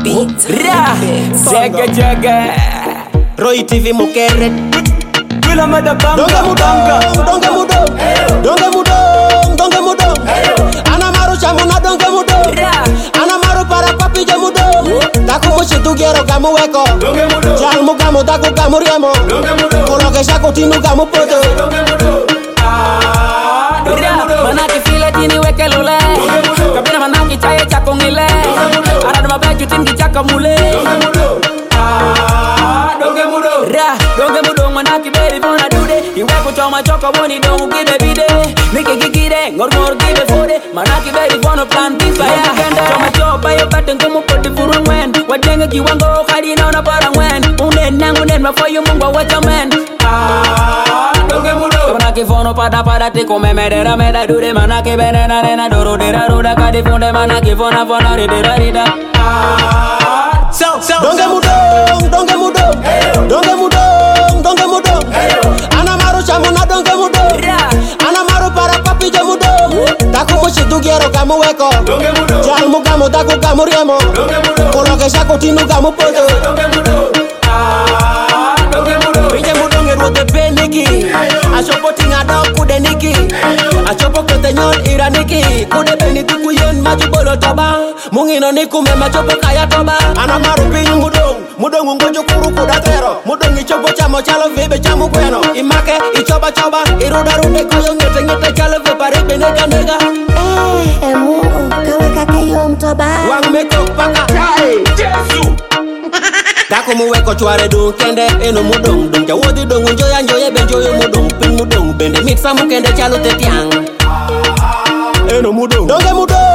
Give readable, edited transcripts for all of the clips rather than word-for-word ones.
Jaga jaga Roy TV Mukeret Wila mada banga Donge mudong Ana maru chamuna donge mudong Ana maru para papi je mudong Taku mushitu gero gamu weko Jalmu gamu taku gamu riemo Kolo kesha kutinu gamu poto Manaki file tini weke lule Kabina manaki chaye chako ngile Arad mabeju tingi chaka mule Donge mudo manaki beri fona dude Iwe kuchoma choka woni dongu gibe bide Miki gigire ngor gibe fode Manaki beri fono plan pisa ya Choma chopa yo bate ngumu poti furu ngwen Wadenge kiwango kari na una para ngwen Unen mafoyu mungwa wacha men Donge mudo Manaki fono pada tiko memedera meda dude Manaki benena nena doro dera ruda Kadi funde manaki fona rida Donge mudong Ana maru chamuna donge mudong Ana maru para papi je mudong Taku mushitu gero gamu weko Jalmu gamu taku gamu riemo Kolo kesha kutinu gamu poto Pinje mudong erote peniki Achopo tinga dog kude niki Achopo kete nyon iraniki Kude beni tuku yen maju bolo toba Mungino nikume machopo kaya toba Ana maru pinyu mudong ungojo kuru kuda tero Mudong ichopo chamo chalo vibe chamu kweno Imake ichoba iruda rude koyo ngete chalo vipa ribe nega Mungu kaweka kayo mtoba Wang metok paka Jesu Taku muweko chware dung kende eno mudong Dung jawodi dung unjoye benjoyo mudong Pin mudong bende mixa mukende chalo tetiang Eno mudong Donge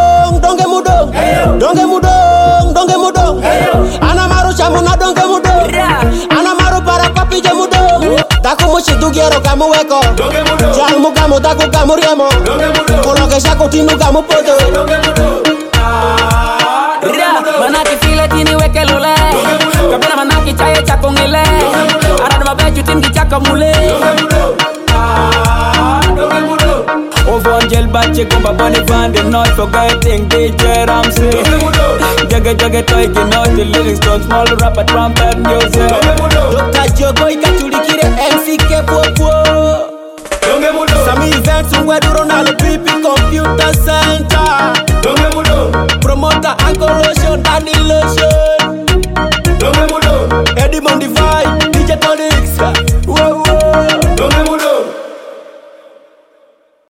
mudong Ana maru chamuna donge mudong Ana maru para papi je mudong Taku mushitu gero gamu weko Jalmu gamu taku gamu riemo Kolo kesha kutinu gamu poto Manaki file tini weke lule Kabina manaki chaye chako ngile Arad mabeju tingi chaka mule Over Angel Bache Gumba Bunny Van The not forgetting DJ Ramsey Jaga toy not the lyrics don't small rapper trumpet music Dr. Joboy Katulikire MCK Popo Sami events Weduro Nalo PP Computer Center Promoter Uncle Lotion Danny Lotion Eddie Mondiva